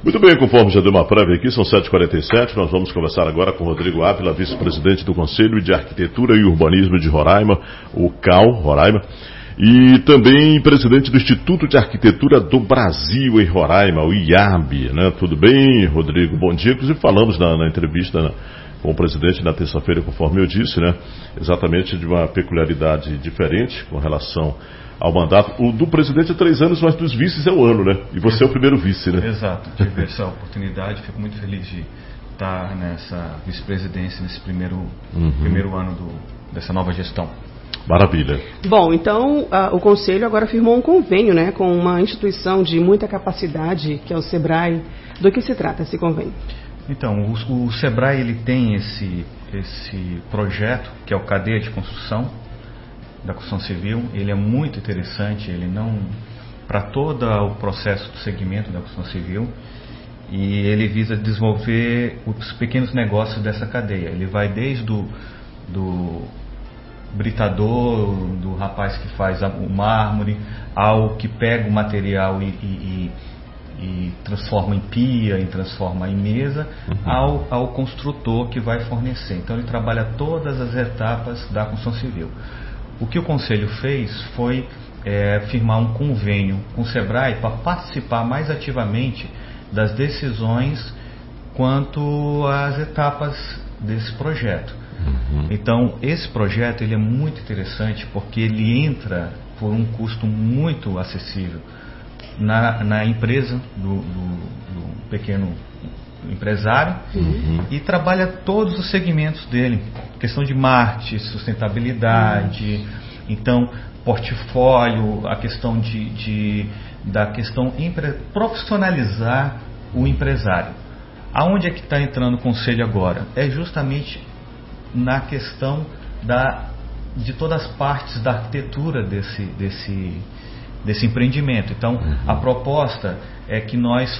Muito bem, conforme já deu uma prévia aqui, são 7h47, nós vamos conversar agora com Rodrigo Ávila, vice-presidente do Conselho de Arquitetura e Urbanismo de Roraima, o CAU Roraima, e também presidente do Instituto de Arquitetura do Brasil em Roraima, o IAB, né? Tudo bem, Rodrigo? Bom dia. Inclusive falamos na entrevista com o presidente na terça-feira, conforme eu disse, né? Exatamente de uma peculiaridade diferente com relação ao mandato. O do presidente é 3 anos, mas dos vices é 1 ano, né? E você é o primeiro vice, né? Exato. Tive essa oportunidade, fico muito feliz de estar nessa vice-presidência, nesse primeiro ano dessa nova gestão. Maravilha. Bom, então o Conselho agora firmou um convênio, né, com uma instituição de muita capacidade, que é o SEBRAE. Do que se trata esse convênio? Então, o SEBRAE ele tem esse projeto, que é o Cadeia de Construção, da construção civil. Ele é muito interessante, ele não para todo o processo do segmento da construção civil, e ele visa desenvolver os pequenos negócios dessa cadeia. Ele vai desde do britador, do rapaz que faz o mármore, ao que pega o material e transforma em pia, e transforma em mesa, ao construtor que vai fornecer. Então ele trabalha todas as etapas da construção civil. O que o Conselho fez foi firmar um convênio com o SEBRAE para participar mais ativamente das decisões quanto às etapas desse projeto. Então, esse projeto ele é muito interessante porque ele entra por um custo muito acessível na empresa do pequeno empresário e trabalha todos os segmentos dele, questão de marketing, sustentabilidade, então portfólio, a questão profissionalizar o empresário. Aonde é que está entrando o Conselho agora? É justamente na questão de todas as partes da arquitetura desse empreendimento. Então, a proposta é que nós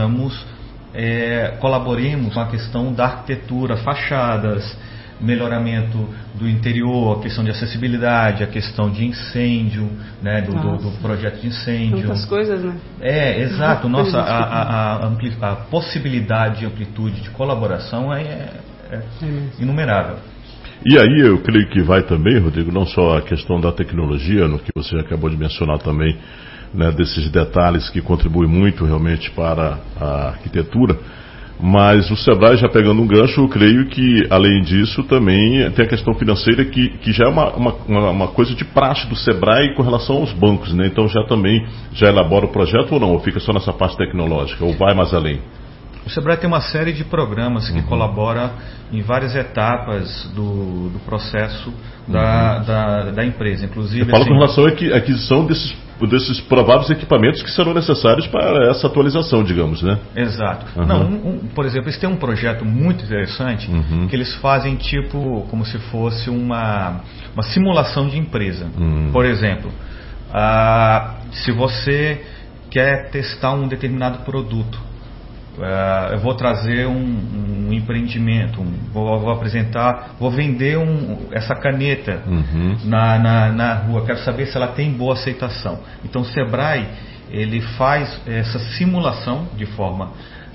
colaboremos com a questão da arquitetura, fachadas, melhoramento do interior, a questão de acessibilidade, a questão de incêndio, né, do projeto de incêndio. Muitas coisas, né? Exato. A possibilidade de amplitude de colaboração é inumerável. E aí eu creio que vai também, Rodrigo, não só a questão da tecnologia, no que você acabou de mencionar também, né, desses detalhes que contribuem muito realmente para a arquitetura, mas o SEBRAE, já pegando um gancho, eu creio que além disso também tem a questão financeira que já é uma coisa de praxe do SEBRAE com relação aos bancos, né? Então já elabora o projeto ou não? Ou fica só nessa parte tecnológica? Ou vai mais além? O SEBRAE tem uma série de programas que colabora em várias etapas do processo da empresa. Inclusive, eu falo com relação à aquisição desses prováveis equipamentos que serão necessários para essa atualização, digamos, né? Exato. Por exemplo, eles têm um projeto muito interessante que eles fazem como se fosse uma simulação de empresa. Por exemplo, se você quer testar um determinado produto, eu vou trazer um empreendimento, vou vender essa caneta na rua, quero saber se ela tem boa aceitação. Então o SEBRAE ele faz essa simulação de forma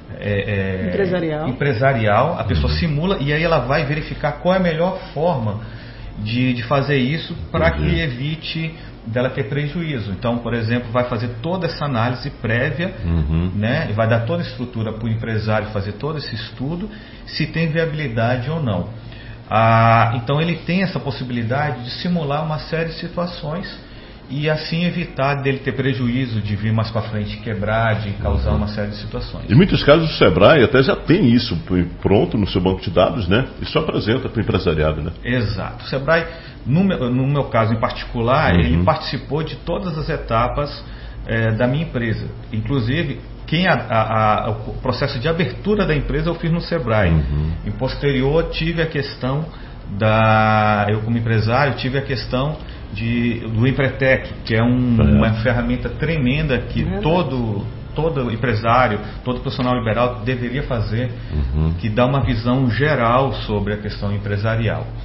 empresarial, a pessoa simula e aí ela vai verificar qual é a melhor forma de fazer isso para que evite dela ter prejuízo. Então, por exemplo, vai fazer toda essa análise prévia, né, e vai dar toda a estrutura para o empresário fazer todo esse estudo, se tem viabilidade ou não. Então, ele tem essa possibilidade de simular uma série de situações e assim evitar dele ter prejuízo, de vir mais para frente quebrar, de causar uma série de situações. Em muitos casos o SEBRAE até já tem isso pronto no seu banco de dados, né? E só apresenta para o empresariado, né? Exato. O SEBRAE, no meu caso em particular, ele participou de todas as etapas da minha empresa. Inclusive, o processo de abertura da empresa eu fiz no SEBRAE. Em posterior, tive a questão eu como empresário, tive a questão do Empretec, que é uma ferramenta tremenda que todo empresário, todo profissional liberal deveria fazer, que dá uma visão geral sobre a questão empresarial.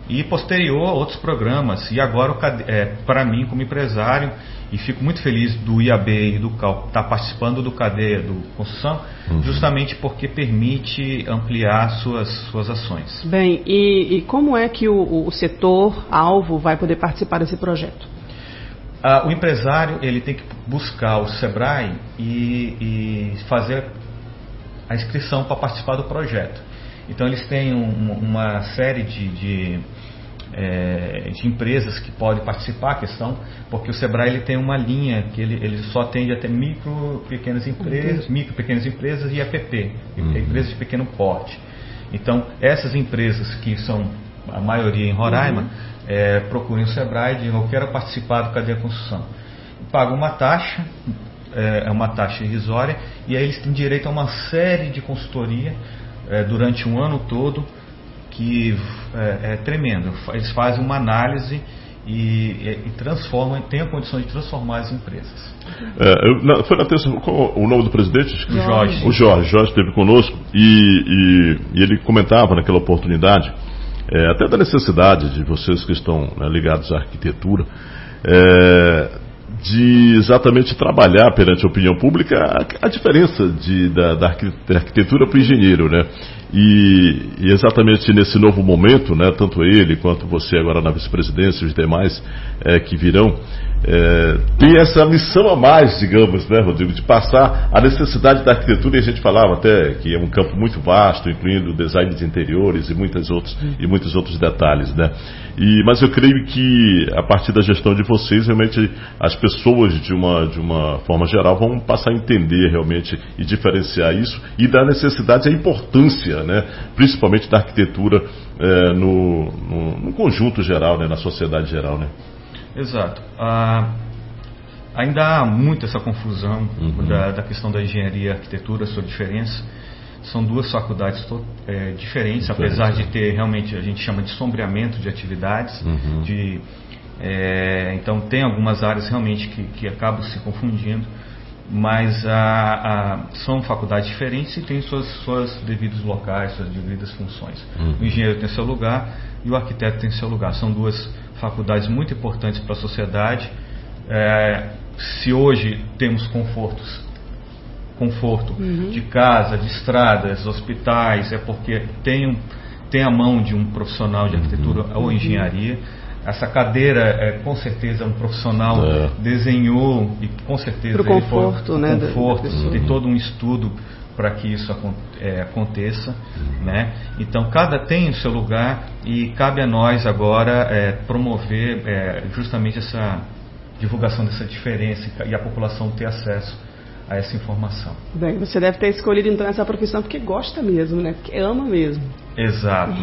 E posterior outros programas. E agora, para mim, como empresário, e fico muito feliz do IAB e do CAL estar participando do Cadeia do Construção, justamente porque permite ampliar suas ações. Bem, e como é que o setor-alvo vai poder participar desse projeto? O empresário ele tem que buscar o SEBRAE e fazer a inscrição para participar do projeto. Então eles têm uma série de empresas que podem participar, porque o SEBRAE ele tem uma linha que ele só atende até micro, pequenas empresas e EPP, empresas de pequeno porte. Então essas empresas que são a maioria em Roraima, procurem o SEBRAE e digam: eu quero participar do Cadeia Construção. Pagam uma taxa, uma taxa irrisória, e aí eles têm direito a uma série de consultoria durante um ano todo, que é tremendo. Eles fazem uma análise e transformam, têm a condição de transformar as empresas. Foi na terça, qual o nome do presidente? Jorge. O Jorge esteve conosco e ele comentava naquela oportunidade, até da necessidade de vocês que estão ligados à arquitetura, de exatamente trabalhar perante a opinião pública a diferença da arquitetura para o engenheiro, né? E exatamente nesse novo momento, né, tanto ele quanto você agora na vice-presidência e os demais que virão, tem essa missão a mais, digamos, né, Rodrigo, de passar a necessidade da arquitetura, e a gente falava até que é um campo muito vasto, incluindo design de interiores e muitos outros detalhes, né? Mas eu creio que a partir da gestão de vocês, realmente as pessoas de uma forma geral vão passar a entender realmente e diferenciar isso e da necessidade e a importância, né, principalmente da arquitetura no conjunto geral, né, na sociedade geral, né? Exato. Ainda há muito essa confusão da questão da engenharia e arquitetura, sua diferença. São duas faculdades diferentes, apesar de ter realmente, a gente chama de sombreamento de atividades. Então tem algumas áreas realmente que acabam se confundindo, mas são faculdades diferentes e têm suas devidos locais, suas devidas funções. O engenheiro tem seu lugar e o arquiteto tem seu lugar. São duas faculdades muito importantes para a sociedade. Se hoje temos conforto de casa, de estradas, hospitais, é porque tem a mão de um profissional de arquitetura ou engenharia. Essa cadeira, com certeza, um profissional desenhou e com certeza pro conforto, ele foi conforto, tem todo um estudo para que isso aconteça, né? Então cada tem o seu lugar e cabe a nós agora promover justamente essa divulgação dessa diferença e a população ter acesso a essa informação. Bem, você deve ter escolhido então essa profissão porque gosta mesmo, né? Porque ama mesmo. Exato,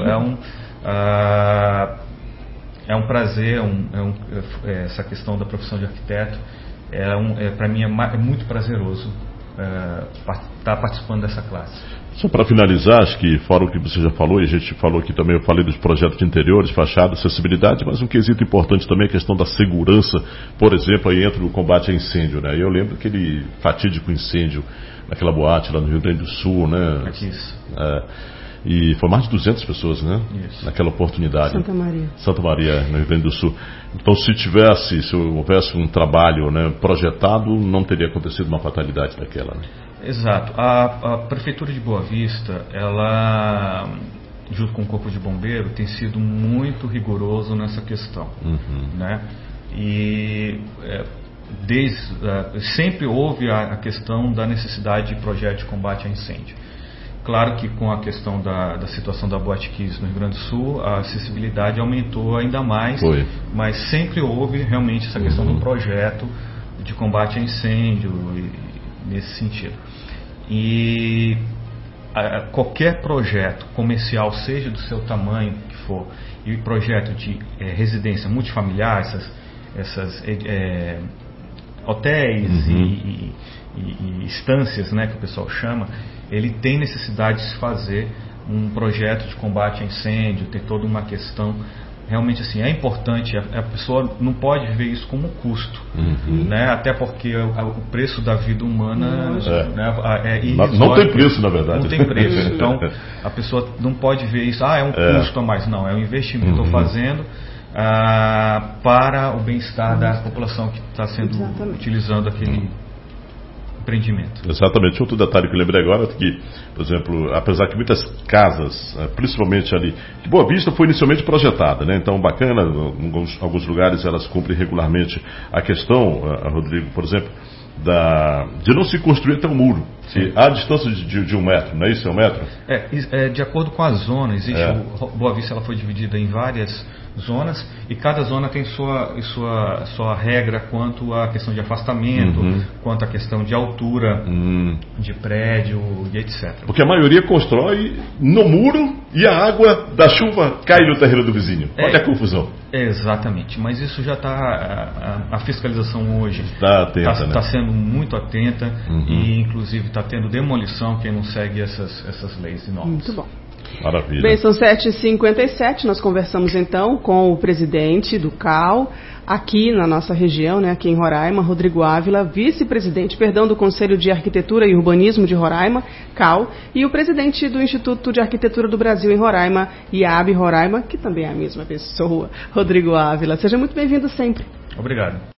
é um prazer, essa questão da profissão de arquiteto, para mim é muito prazeroso estar participando dessa classe. Só para finalizar, acho que fora o que você já falou, e a gente falou aqui também, eu falei dos projetos de interiores, fachada, acessibilidade, mas um quesito importante também é a questão da segurança, por exemplo, aí entra o combate a incêndio, né? Eu lembro aquele fatídico incêndio naquela boate lá no Rio Grande do Sul, né? E foi mais de 200 pessoas, né? Isso. Naquela oportunidade. Santa Maria, no Rio Grande do Sul. Então, se houvesse um trabalho, né, projetado, não teria acontecido uma fatalidade daquela, né? Exato. A Prefeitura de Boa Vista, ela, junto com o Corpo de Bombeiro, tem sido muito rigoroso nessa questão, né? E sempre houve a questão da necessidade de projeto de combate a incêndio. Claro que com a questão da situação da Boate Kiss no Rio Grande do Sul, a acessibilidade aumentou ainda mais, mas sempre houve realmente essa questão do projeto de combate a incêndio nesse sentido. E qualquer projeto comercial, seja do seu tamanho que for, e projeto de residência multifamiliar, essas hotéis e instâncias, né, que o pessoal chama, ele tem necessidade de se fazer um projeto de combate a incêndio, ter toda uma questão realmente assim, é importante, a pessoa não pode ver isso como custo, né? Até porque o preço da vida humana né, não tem preço, na verdade. Não tem preço. Então, a pessoa não pode ver isso, é um custo a mais. Não, é um investimento que estou fazendo para o bem-estar da população que está sendo utilizando aquele empreendimento. Exatamente. Outro detalhe que eu lembrei agora é que, por exemplo, apesar que muitas casas, principalmente ali, que Boa Vista foi inicialmente projetada, né? Então, bacana, em alguns lugares elas cumprem regularmente a questão, Rodrigo, por exemplo, de não se construir até um muro. A distância de 1 metro, não é isso? É 1 metro? De acordo com a zona, existe Boa Vista, ela foi dividida em várias zonas e cada zona tem sua regra quanto à questão de afastamento, quanto à questão de altura de prédio e etc. Porque a maioria constrói no muro e a água da chuva cai no terreno do vizinho. Olha a confusão. Exatamente, mas isso já está, a fiscalização hoje está sendo muito atenta e inclusive está tendo demolição quem não segue essas leis e normas. Muito bom. Maravilha. Bem, são 7h57, nós conversamos então com o presidente do CAL, aqui na nossa região, né, aqui em Roraima, Rodrigo Ávila, vice-presidente, do Conselho de Arquitetura e Urbanismo de Roraima, CAL, e o presidente do Instituto de Arquitetura do Brasil em Roraima, IAB Roraima, que também é a mesma pessoa, Rodrigo Ávila. Seja muito bem-vindo sempre. Obrigado.